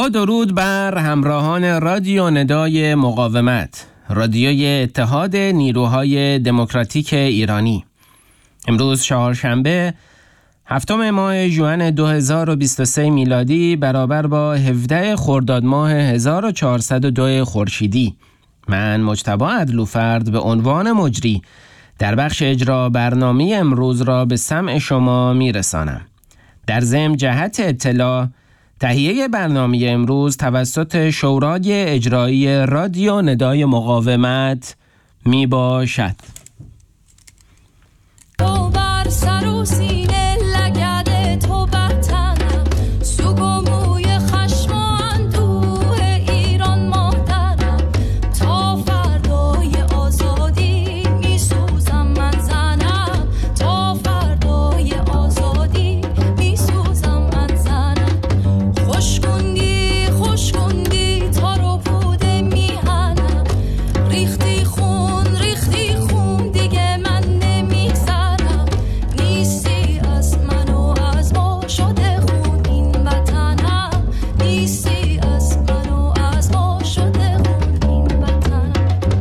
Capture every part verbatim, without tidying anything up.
با درود بر همراهان رادیو ندای مقاومت، رادیوی اتحاد نیروهای دموکراتیک ایرانی. امروز چهارشنبه هفتم ماه ژوئن دو هزار و بیست و سه میلادی برابر با هفده خرداد ماه هزار و چهارصد و دو خورشیدی. من مجتبی عدلوفرد به عنوان مجری در بخش اجرا برنامه امروز را به سمع شما میرسانم. در ضمن جهت اطلاع، تهیه برنامه امروز توسط شورای اجرایی رادیو ندای مقاومت می باشد. تو بر سر و سینه لگد تو وطنم، سوگ و موی خشم و اندوه ایران مادرم، تا فردای آزادی می سوزم من زنم، تا فردای آزادی می سوزم من زنم. خوش کندی خوش کندی تا رو بوده میهنم، ریختی خون ریختی خون دیگه من نمیگذرم، نیستی از من و از ما شده خون این وطنم، نیستی از من و از ما شده خون این وطنم.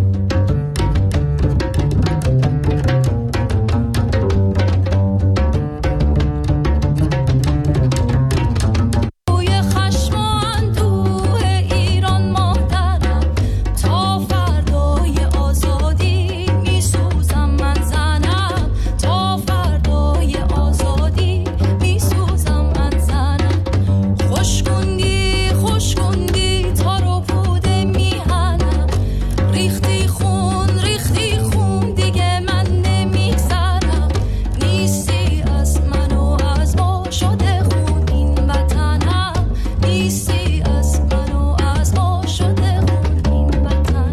موی خشم و اندوه ایران مادرم، تا فردای آزادی می سوزم من زنم، تا فردای آزادی می سوزم من زنم. خوش کندی خوش کندی تا رو بوده میهنم، ریختی خون ریختی خون دیگه من نمیگذرم، نیستی از من و از ما شده خون این وطنم، نیستی از من و از ما شده خون این وطنم.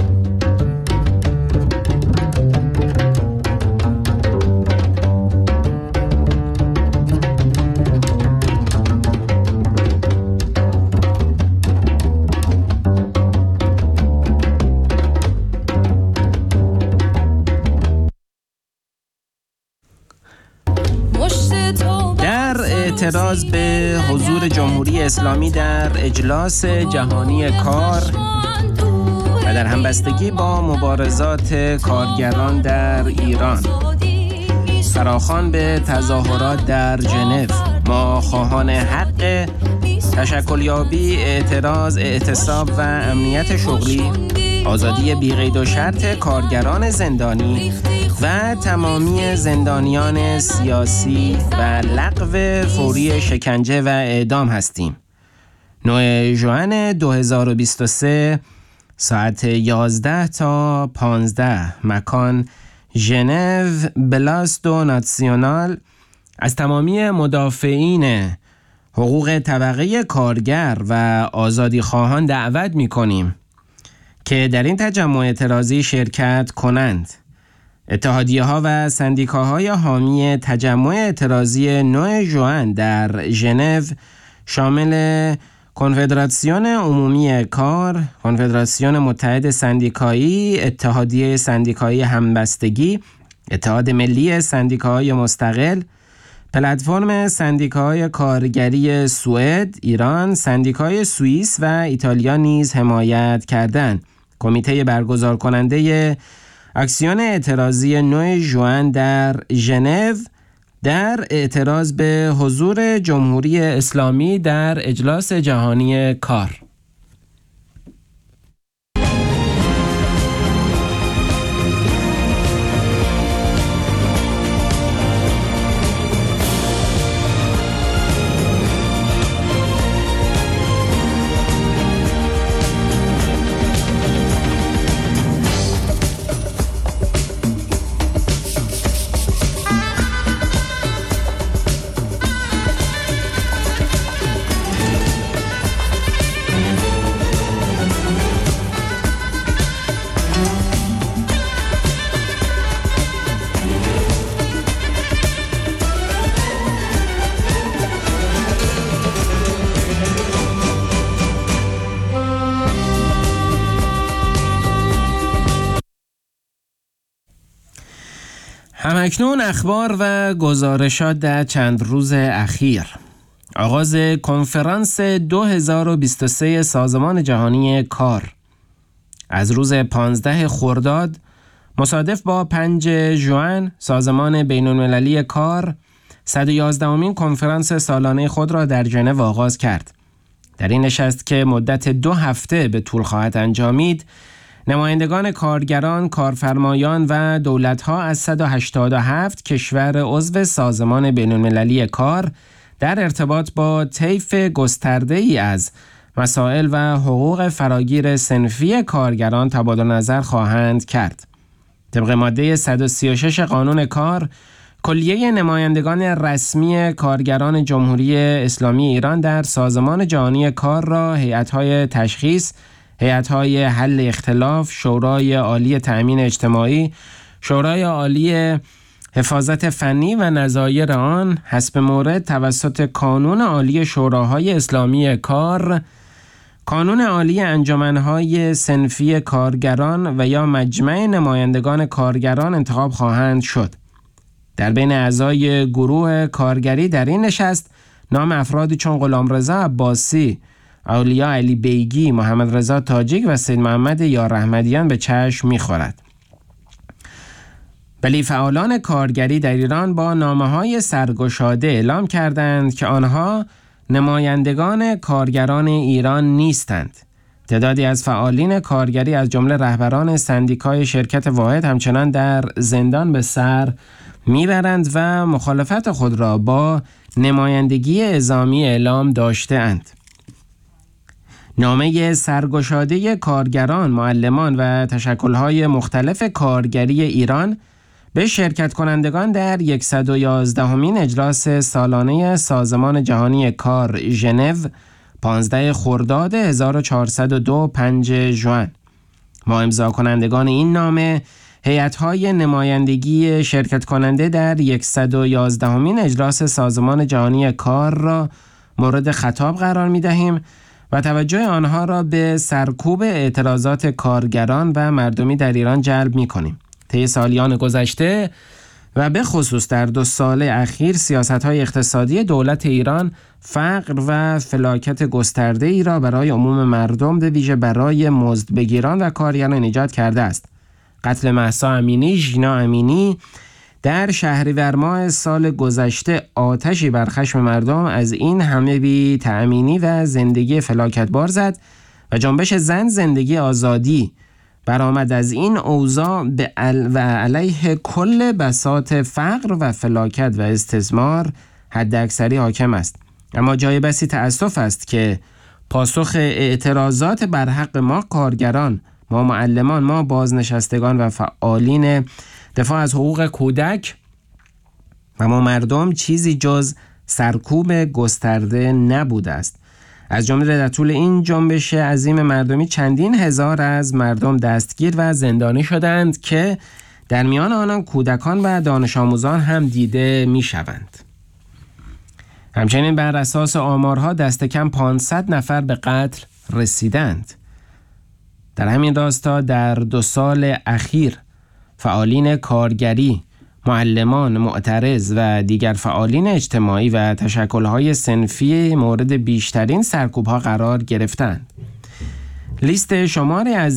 مشت تو در اعتراض به حضور جمهوری اسلامی در اجلاس جهانی کار و در همبستگی با مبارزات کارگران در ایران، فراخوان به تظاهرات در ژنو، ما خواهان حق تشکلیابی، اعتراض، اعتصاب و امنیت شغلی، آزادی بی‌قید و شرط کارگران زندانی و تمامی زندانیان سیاسی و لغو فوری شکنجه و اعدام هستیم. نه ژوئن دو هزار و بیست و سه، ساعت یازده تا پانزده، مکان ژنو، پلاس دو ناسیونال. از تمامی مدافعین حقوق طبقه کارگر و آزادی خواهان دعوت می کنیم که در این تجمع اعتراضی شرکت کنند. اتحادیه ها و سندیکاهای حامی تجمع اعتراضی نه ژوئن در ژنو شامل کنفدراسیون عمومی کار، کنفدراسیون متحد سندیکایی، اتحادیه سندیکایی همبستگی، اتحاد ملی سندیکاهای مستقل، پلتفرم سندیکاهای کارگری سوئد، ایران، سندیکای سوئیس و ایتالیا نیز حمایت کردند. کمیته برگزار کننده اکسیون اعتراضی نه ژوئن در ژنو در اعتراض به حضور جمهوری اسلامی در اجلاس جهانی کار. همکنون اخبار و گزارشات در چند روز اخیر. آغاز کنفرانس دو هزار و بیست و سه سازمان جهانی کار از روز پانزده خرداد مصادف با پنج ژوئن، سازمان بین‌المللی کار صد و یازدهمین کنفرانس سالانه خود را در ژنو آغاز کرد. در این نشست که مدت دو هفته به طول خواهد انجامید، نمایندگان کارگران، کارفرمایان و دولت‌ها از صد و هشتاد و هفت کشور عضو سازمان بین‌المللی کار در ارتباط با طیف گسترده‌ای از مسائل و حقوق فراگیر صنفی کارگران تبادل نظر خواهند کرد. طبق ماده صد و سی و شش قانون کار، کلیه نمایندگان رسمی کارگران جمهوری اسلامی ایران در سازمان جهانی کار را هیئت‌های تشخیص، هیئت‌های حل اختلاف، شورای عالی تأمین اجتماعی، شورای عالی حفاظت فنی و نظایر آن حسب مورد توسط کانون عالی شوراهای اسلامی کار، کانون عالی انجمنهای صنفی کارگران و یا مجمع نمایندگان کارگران انتخاب خواهند شد. در بین اعضای گروه کارگری در این نشست نام افرادی چون غلامرضا عباسی، اولیا علی بیگی، محمد رضا تاجیک و سید محمد یار احمدیان به چشم می‌خورد. ولی فعالان کارگری در ایران با نامه‌های سرگشاده اعلام کردند که آنها نمایندگان کارگران ایران نیستند. تعدادی از فعالین کارگری از جمله رهبران سندیکای شرکت واحد همچنان در زندان به سر میبرند و مخالفت خود را با نمایندگی اعزامی اعلام داشته اند. نامه سرگشاده کارگران، معلمان و تشکل‌های مختلف کارگری ایران به شرکت کنندگان در صد و یازدهمین اجلاس سالانه سازمان جهانی کار ژنو پانزده خرداد هزار و چهارصد و دو پنج ژوئن. ما امضا کنندگان این نامه هیئت‌های نمایندگی شرکت کننده در صد و یازدهمین اجلاس سازمان جهانی کار را مورد خطاب قرار می‌دهیم و توجه آنها را به سرکوب اعتراضات کارگران و مردمی در ایران جلب می‌کنیم. طی سالیان گذشته و به خصوص در دو سال اخیر سیاست‌های اقتصادی دولت ایران فقر و فلاکت گسترده ای را برای عموم مردم، به ویژه برای مزدبگیران و کارگران ایجاد کرده است. قتل مهسا امینی، ژینا امینی در شهریور ماه سال گذشته آتشی بر خشم مردم از این همه بی تأمینی و زندگی فلاکتبار زد و جنبش زن زندگی آزادی برآمد از این اوضاع به ال و علیه کل بساط فقر و فلاکت و استثمار حد اکثری حاکم است. اما جای بسی تأسف است که پاسخ اعتراضات بر حق ما کارگران، ما معلمان، ما بازنشستگان و فعالین دفاع از حقوق کودک و ما مردم چیزی جز سرکوب گسترده نبوده است. از جمله در طول این جنبش عظیم مردمی چندین هزار از مردم دستگیر و زندانی شدند که در میان آنان کودکان و دانش آموزان هم دیده می شوند. همچنین بر اساس آمارها دست کم پانصد نفر به قتل رسیدند. در همین راستا در دو سال اخیر فعالین کارگری، معلمان، معترض و دیگر فعالین اجتماعی و تشکل‌های صنفی مورد بیشترین سرکوب‌ها قرار گرفتند. لیست شماری از